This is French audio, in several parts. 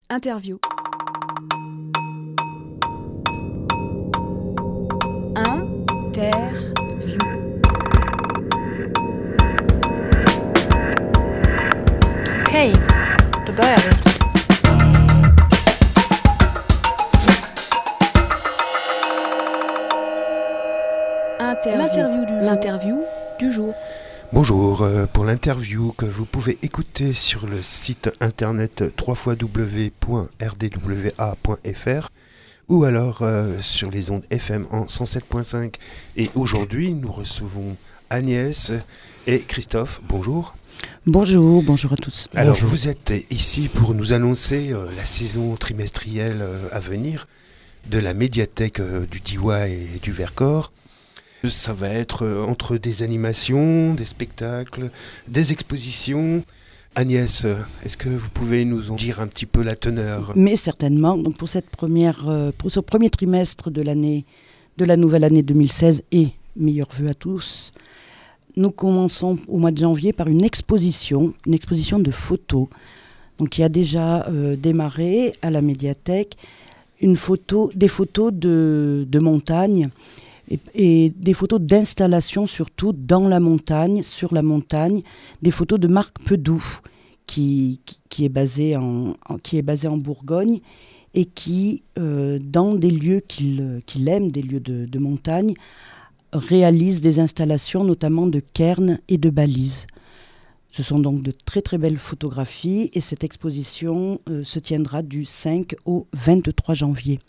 Interview. Interview. Okej, då börjar vi. L'interview du jour. Bonjour, pour l'interview que vous pouvez écouter sur le site internet www.rdwa.fr ou alors sur les ondes FM en 107.5. Et aujourd'hui, nous recevons Agnès et Christophe. Bonjour. Bonjour à tous. Alors, Bonjour. vous êtes ici pour nous annoncer la saison trimestrielle à venir de la médiathèque du Diois et du Vercors. Ça va être entre des animations, des spectacles, des expositions. Agnès, est-ce que vous pouvez nous en dire un petit peu la teneur ? Mais certainement, donc pour ce premier trimestre de la nouvelle année 2016 et meilleurs vœux à tous, nous commençons au mois de janvier par une exposition de photos. Donc qui a déjà démarré à la médiathèque, des photos de montagne. Et des photos d'installation surtout dans la montagne, sur la montagne, des photos de Marc Pedoux qui est basé en Bourgogne et qui, dans des lieux qu'il aime, des lieux de montagne, réalise des installations notamment de cairns et de balises. Ce sont donc de très très belles photographies et cette exposition se tiendra du 5 au 23 janvier.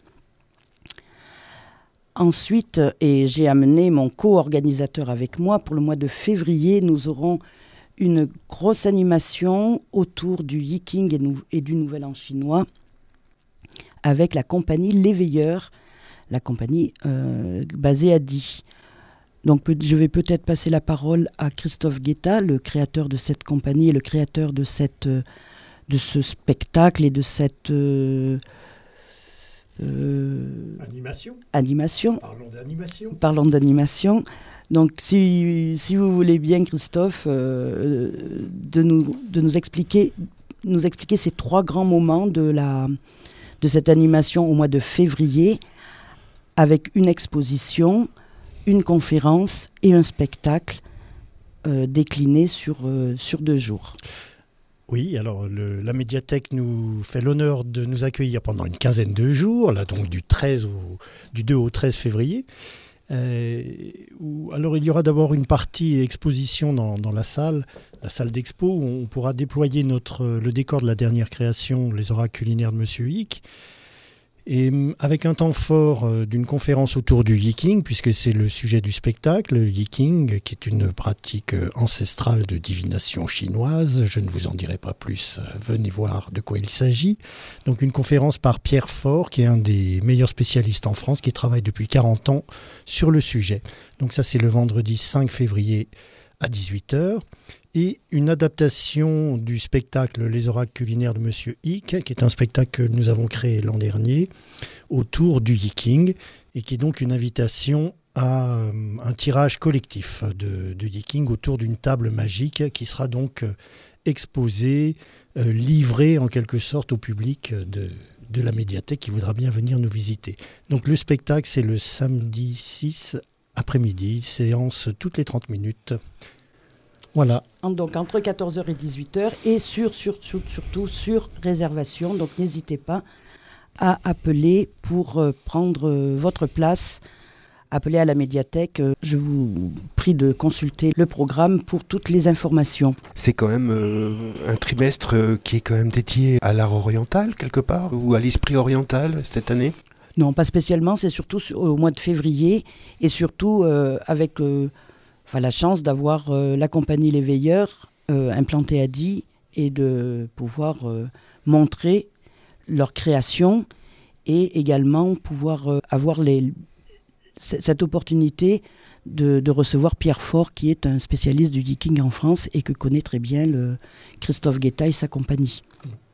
Ensuite, et j'ai amené mon co-organisateur avec moi, pour le mois de février, nous aurons une grosse animation autour du Yiking et du Nouvel An chinois avec la compagnie L'Éveilleur, la compagnie basée à Die. Donc je vais peut-être passer la parole à Christophe Guetta, le créateur de cette compagnie et le créateur de ce spectacle et de cette... Animation. Parlons d'animation. Donc, si vous voulez bien, Christophe, de nous expliquer ces trois grands moments de cette animation au mois de février, avec une exposition, une conférence et un spectacle décliné sur 2 jours. Oui, alors la médiathèque nous fait l'honneur de nous accueillir pendant une quinzaine de jours, là donc du 2 au 13 février. Alors il y aura d'abord une partie exposition dans la salle d'expo, où on pourra déployer le décor de la dernière création, les oracles culinaires de Monsieur Hick. Et avec un temps fort d'une conférence autour du Yiking, puisque c'est le sujet du spectacle, le Yiking, qui est une pratique ancestrale de divination chinoise. Je ne vous en dirai pas plus, venez voir de quoi il s'agit. Donc une conférence par Pierre Faure, qui est un des meilleurs spécialistes en France, qui travaille depuis 40 ans sur le sujet. Donc ça, c'est le vendredi 5 février à 18h. Et une adaptation du spectacle Les Oracles culinaires de Monsieur Hick, qui est un spectacle que nous avons créé l'an dernier autour du Yiking, et qui est donc une invitation à un tirage collectif de Yiking autour d'une table magique qui sera donc exposée, livrée en quelque sorte au public de la médiathèque qui voudra bien venir nous visiter. Donc le spectacle, c'est le samedi 6 après-midi, séance toutes les 30 minutes. Voilà. Donc entre 14h et 18h et surtout sur réservation. Donc n'hésitez pas à appeler pour prendre votre place. Appelez à la médiathèque. Je vous prie de consulter le programme pour toutes les informations. C'est quand même un trimestre qui est quand même dédié à l'art oriental quelque part, ou à l'esprit oriental cette année ? Non, pas spécialement. C'est surtout au mois de février et surtout avec... la chance d'avoir la compagnie L'Éveilleur implantée à Die et de pouvoir montrer leur création et également pouvoir avoir cette opportunité de recevoir Pierre Faure, qui est un spécialiste du Yiking en France et que connaît très bien Christophe Guetta et sa compagnie.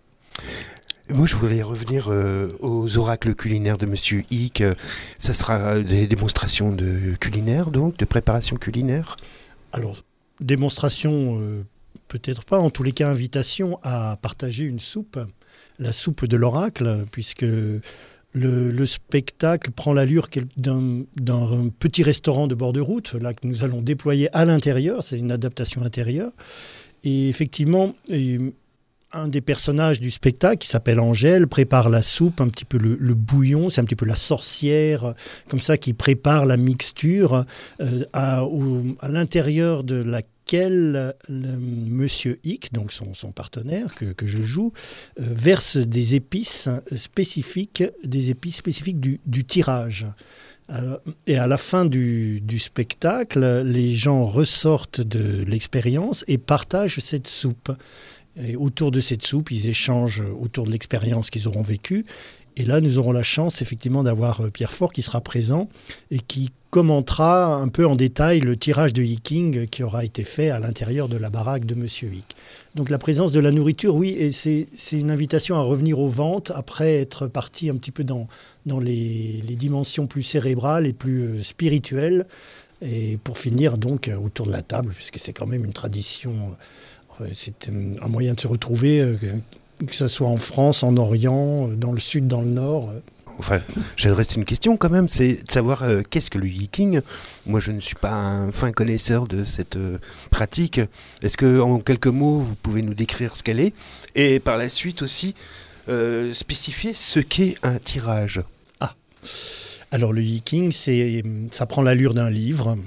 Moi, je voulais revenir aux oracles culinaires de Monsieur Hick. Ça sera des démonstrations de culinaire, donc, de préparation culinaire ? Alors, démonstration, peut-être pas. En tous les cas, invitation à partager une soupe la soupe de l'oracle, puisque le spectacle prend l'allure d'un petit restaurant de bord de route, là que nous allons déployer à l'intérieur, c'est une adaptation intérieure. Et effectivement, un des personnages du spectacle, qui s'appelle Angèle, prépare la soupe, un petit peu le bouillon, c'est un petit peu la sorcière, comme ça, qui prépare la mixture à l'intérieur de laquelle Monsieur Hick, donc son partenaire que je joue, verse des épices spécifiques, du tirage. Et à la fin du spectacle, les gens ressortent de l'expérience et partagent cette soupe. Et autour de cette soupe, ils échangent autour de l'expérience qu'ils auront vécue. Et là, nous aurons la chance, effectivement, d'avoir Pierre Faure qui sera présent et qui commentera un peu en détail le tirage de Hiking qui aura été fait à l'intérieur de la baraque de Monsieur Hick. Donc la présence de la nourriture, oui, et c'est une invitation à revenir aux ventes après être parti un petit peu dans les dimensions plus cérébrales et plus spirituelles. Et pour finir, donc, autour de la table, puisque c'est quand même une tradition... C'est un moyen de se retrouver, que ce soit en France, en Orient, dans le Sud, dans le Nord. Enfin, j'adresse une question quand même, c'est de savoir qu'est-ce que le Yiking. Moi, je ne suis pas un fin connaisseur de cette pratique. Est-ce que, en quelques mots, vous pouvez nous décrire ce qu'elle est ? Et par la suite aussi, spécifier ce qu'est un tirage. Ah, alors le Yiking, ça prend l'allure d'un livre.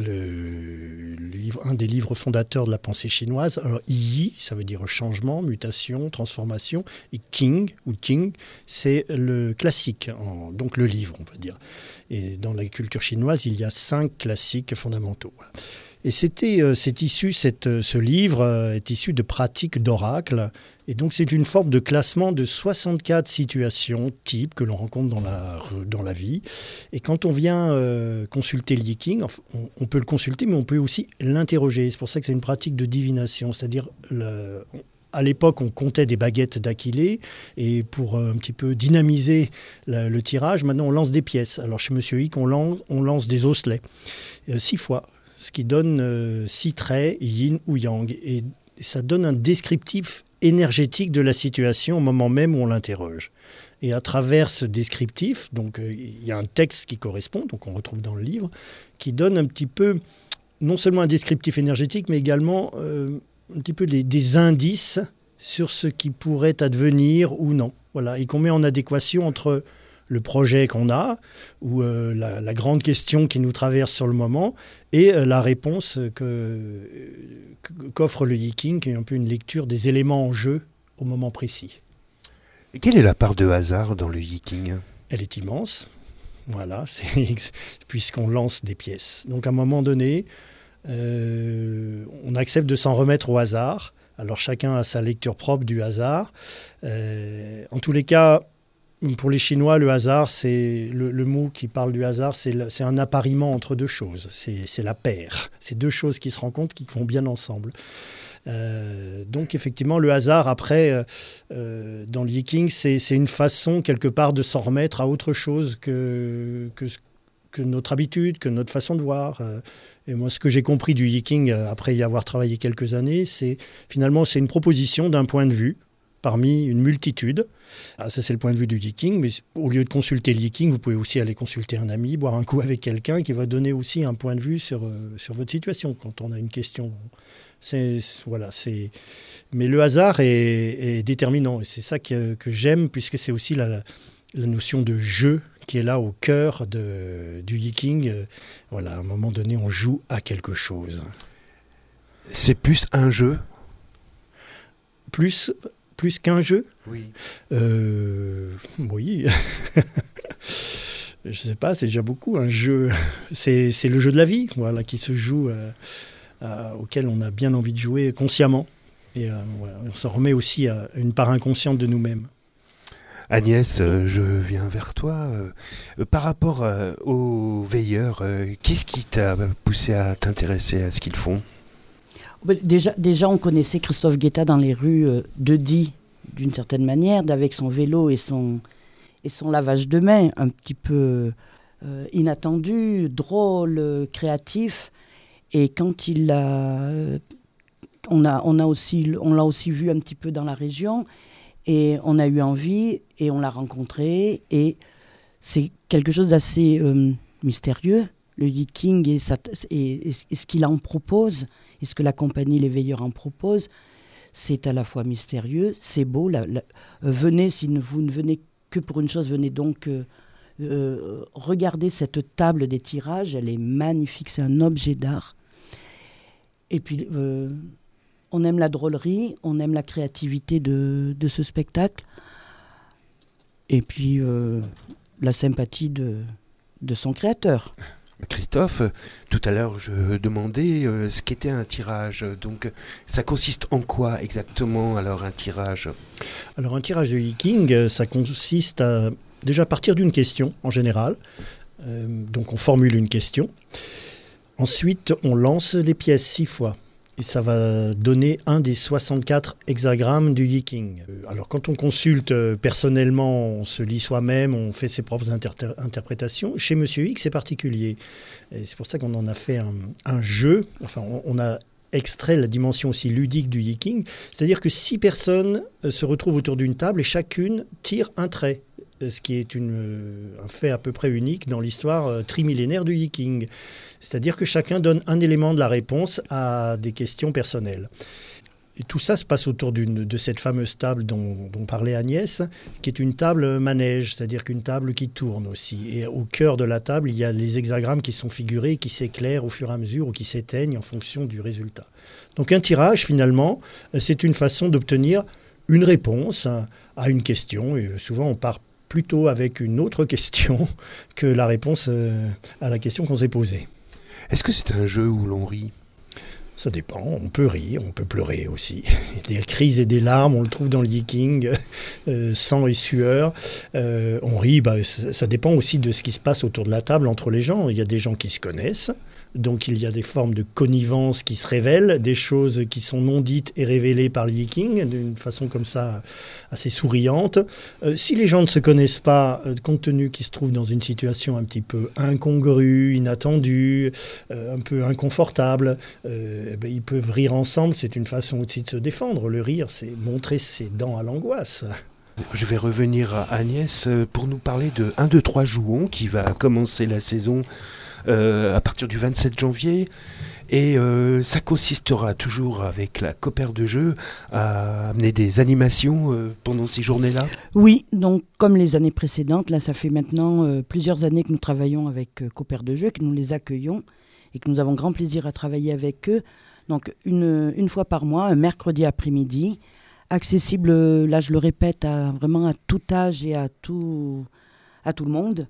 Un des livres fondateurs de la pensée chinoise. Alors, Yi, ça veut dire changement, mutation, transformation. Et King, c'est le classique, donc le livre, on peut dire. Et dans la culture chinoise, il y a 5 classiques fondamentaux. Et ce livre est issu de pratiques d'oracle. Et donc, c'est une forme de classement de 64 situations types que l'on rencontre dans la vie. Et quand on vient consulter le Yiking, on peut le consulter, mais on peut aussi l'interroger. C'est pour ça que c'est une pratique de divination. C'est-à-dire, à l'époque, on comptait des baguettes d'Aquilée. Et pour un petit peu dynamiser le tirage, maintenant, on lance des pièces. Alors, chez Monsieur Hick, on lance des osselets. 6 fois. Ce qui donne 6 traits, yin ou yang. Et ça donne un descriptif énergétique de la situation au moment même où on l'interroge. Et à travers ce descriptif, donc il y a un texte qui correspond, donc on retrouve dans le livre, qui donne un petit peu, non seulement un descriptif énergétique, mais également un petit peu des indices sur ce qui pourrait advenir ou non. Voilà, et qu'on met en adéquation entre le projet qu'on a, ou la grande question qui nous traverse sur le moment, et la réponse qu'offre le Yiking, qui est un peu une lecture des éléments en jeu au moment précis. Et quelle est la part de hasard dans le Yiking ? Elle est immense, voilà, puisqu'on lance des pièces. Donc à un moment donné, on accepte de s'en remettre au hasard. Alors chacun a sa lecture propre du hasard. En tous les cas, pour les Chinois, le hasard, c'est le mot qui parle du hasard, c'est un appariement entre deux choses. C'est la paire. C'est deux choses qui se rencontrent, qui vont bien ensemble. Donc effectivement, le hasard, après, dans le Yiking, c'est une façon, quelque part, de s'en remettre à autre chose que notre habitude, que notre façon de voir. Et moi, ce que j'ai compris du Yiking, après y avoir travaillé quelques années, c'est une proposition d'un point de vue, parmi une multitude. Ah, ça, c'est le point de vue du Yiking, mais au lieu de consulter le Yiking, vous pouvez aussi aller consulter un ami, boire un coup avec quelqu'un qui va donner aussi un point de vue sur votre situation quand on a une question. Mais le hasard est déterminant, et c'est ça que j'aime, puisque c'est aussi la notion de jeu qui est là au cœur du Yiking. Voilà, à un moment donné, on joue à quelque chose. C'est plus un jeu ? Plus qu'un jeu ? Oui. Oui. Je sais pas, c'est déjà beaucoup un jeu. C'est le jeu de la vie, voilà, qui se joue, auquel on a bien envie de jouer consciemment. Et voilà, on s'en remet aussi à une part inconsciente de nous-mêmes. Agnès, je viens vers toi. Par rapport aux veilleurs, qu'est-ce qui t'a poussé à t'intéresser à ce qu'ils font ? Déjà, on connaissait Christophe Guetta dans les rues de Die, d'une certaine manière, avec son vélo et son lavage de main, un petit peu inattendu, drôle, créatif. Et quand on l'a aussi vu un petit peu dans la région. Et on a eu envie, et on l'a rencontré, et c'est quelque chose d'assez mystérieux, le Yiking et ce qu'il en propose, et ce que la compagnie Les Veilleurs en propose. C'est à la fois mystérieux, c'est beau. Venez, si vous ne venez que pour une chose, venez donc regarder cette table des tirages. Elle est magnifique, c'est un objet d'art. Et puis, on aime la drôlerie, on aime la créativité de ce spectacle. Et puis, la sympathie de son créateur. Christophe, tout à l'heure je demandais ce qu'était un tirage. Donc ça consiste en quoi exactement alors un tirage ? Alors un tirage de Yiking, ça consiste à déjà partir d'une question en général. Donc on formule une question. Ensuite on lance les pièces 6 fois. Et ça va donner un des 64 hexagrammes du Yiking. Alors quand on consulte personnellement, on se lit soi-même, on fait ses propres interprétations. Chez Monsieur X, c'est particulier. Et c'est pour ça qu'on en a fait un jeu. Enfin, on a extrait la dimension aussi ludique du Yiking. C'est-à-dire que 6 personnes se retrouvent autour d'une table et chacune tire un trait. Ce qui est un fait à peu près unique dans l'histoire trimillénaire du Yiking. C'est-à-dire que chacun donne un élément de la réponse à des questions personnelles. Et tout ça se passe autour de cette fameuse table dont parlait Agnès, qui est une table manège, c'est-à-dire qu'une table qui tourne aussi. Et au cœur de la table, il y a les hexagrammes qui sont figurés, qui s'éclairent au fur et à mesure ou qui s'éteignent en fonction du résultat. Donc un tirage, finalement, c'est une façon d'obtenir une réponse à une question. Et souvent, on part plutôt avec une autre question que la réponse à la question qu'on s'est posée. Est-ce que c'est un jeu où l'on rit ? Ça dépend, on peut rire, on peut pleurer aussi. Des cris et des larmes, on le trouve dans le Yiking, sang et sueur. On rit, ça dépend aussi de ce qui se passe autour de la table entre les gens. Il y a des gens qui se connaissent, donc il y a des formes de connivence qui se révèlent, des choses qui sont non dites et révélées par le Yiking, d'une façon comme ça assez souriante. Si les gens ne se connaissent pas, compte tenu qu'ils se trouvent dans une situation un petit peu incongrue, inattendue, un peu inconfortable, ils peuvent rire ensemble. C'est une façon aussi de se défendre. Le rire, c'est montrer ses dents à l'angoisse. Je vais revenir à Agnès pour nous parler de 1, 2, 3 Jouons qui va commencer la saison à partir du 27 janvier. Et ça consistera toujours avec la Coopère de Jeu à amener des animations pendant ces journées-là. Oui, donc comme les années précédentes, là ça fait maintenant plusieurs années que nous travaillons avec Coopère de Jeu, que nous les accueillons et que nous avons grand plaisir à travailler avec eux. Donc une fois par mois, un mercredi après-midi, accessible, là je le répète, vraiment à tout âge et à tout le monde.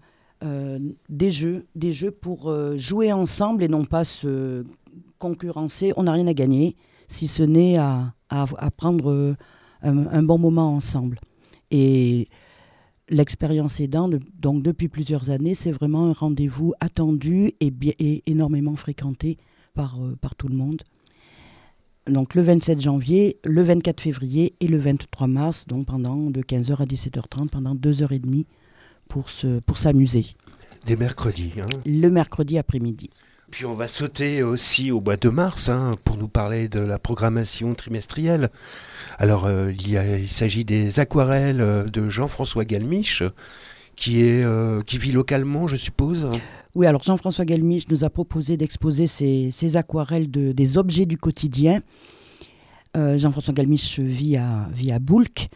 Des jeux pour jouer ensemble et non pas se concurrencer. On n'a rien à gagner, si ce n'est à prendre un bon moment ensemble. Et l'expérience aidant, donc depuis plusieurs années, c'est vraiment un rendez-vous attendu et énormément fréquenté par tout le monde. Donc le 27 janvier, le 24 février et le 23 mars, donc de 15h à 17h30, pendant 2h30 pour s'amuser. Des mercredis. Le mercredi après-midi. Puis on va sauter aussi au mois de mars pour nous parler de la programmation trimestrielle. Alors il s'agit des aquarelles de Jean-François Galmiche qui vit localement, je suppose. Oui, alors Jean-François Galmiche nous a proposé d'exposer ses aquarelles des objets du quotidien. Jean-François Galmiche vit à Boulk.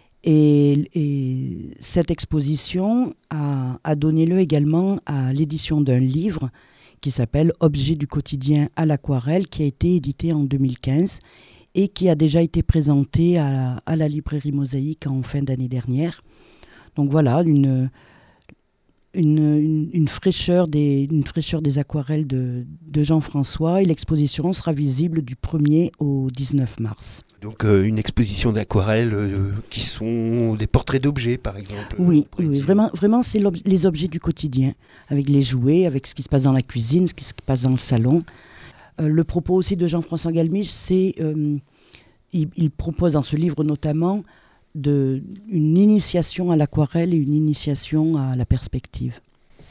Et cette exposition a donné lieu également à l'édition d'un livre qui s'appelle « Objets du quotidien à l'aquarelle » qui a été édité en 2015 et qui a déjà été présenté à la librairie Mosaïque en fin d'année dernière. Donc voilà, une fraîcheur des aquarelles de Jean-François, et l'exposition sera visible du 1er au 19 mars. Donc une exposition d'aquarelles qui sont des portraits d'objets, par exemple. Oui, vraiment c'est les objets du quotidien, avec les jouets, avec ce qui se passe dans la cuisine, ce qui se passe dans le salon. Le propos aussi de Jean-François Galmiche, c'est il propose dans ce livre notamment une initiation à l'aquarelle et une initiation à la perspective.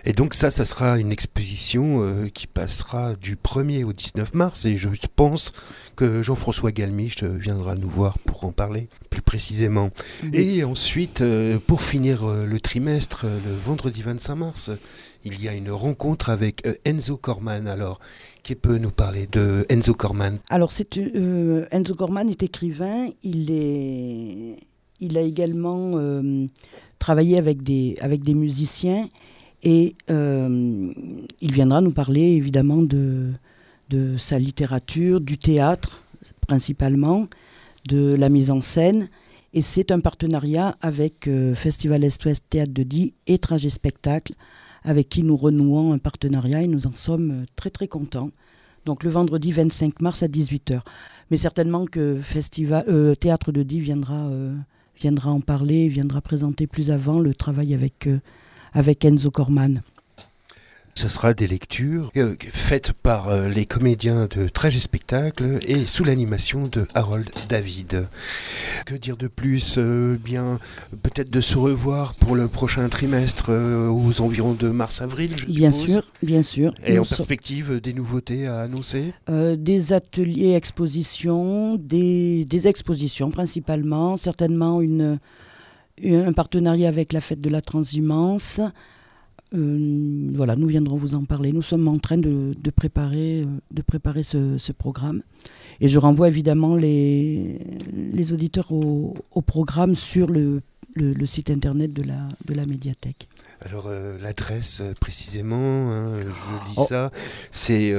Et donc ça sera une exposition qui passera du 1er au 19 mars. Et je pense que Jean-François Galmiche viendra nous voir pour en parler plus précisément. Et ensuite, pour finir le trimestre, le vendredi 25 mars, il y a une rencontre avec Enzo Corman. Alors, qui peut nous parler de Enzo Corman ? Alors, Enzo Corman est écrivain. Il a également travaillé avec des musiciens. Et il viendra nous parler évidemment de sa littérature, du théâtre principalement, de la mise en scène. Et c'est un partenariat avec Festival Est-Ouest Théâtre de Die et Trajet Spectacle, avec qui nous renouons un partenariat et nous en sommes très très contents. Donc le vendredi 25 mars à 18h. Mais certainement que Théâtre de Die viendra en parler, viendra présenter plus avant le travail avec Enzo Corman. Ce sera des lectures faites par les comédiens de Trajet Spectacle et sous l'animation de Harold David. Que dire de plus ? Bien, peut-être de se revoir pour le prochain trimestre aux environs de mars-avril, je suppose. Bien sûr. Et en perspective, des nouveautés à annoncer ? Des ateliers expositions, des expositions principalement, certainement un partenariat avec la Fête de la Transhumance. Voilà, nous viendrons vous en parler. Nous sommes en train de préparer ce programme. Et je renvoie évidemment les auditeurs au programme sur le site internet de la médiathèque. Alors l'adresse précisément, je lis ça, c'est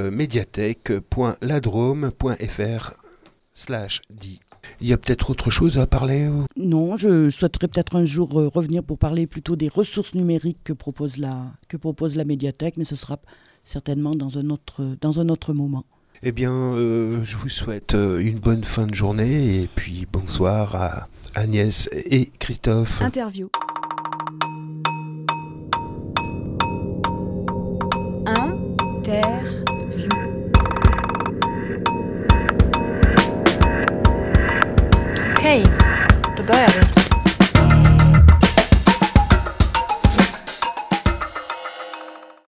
médiathèque.ladrome.fr/die. Il y a peut-être autre chose à parler Non, je souhaiterais peut-être un jour revenir pour parler plutôt des ressources numériques que propose la médiathèque, mais ce sera certainement dans un autre moment. Eh bien, je vous souhaite une bonne fin de journée et puis bonsoir à Agnès et Christophe. Interview. Interview. Okej, då börjar vi.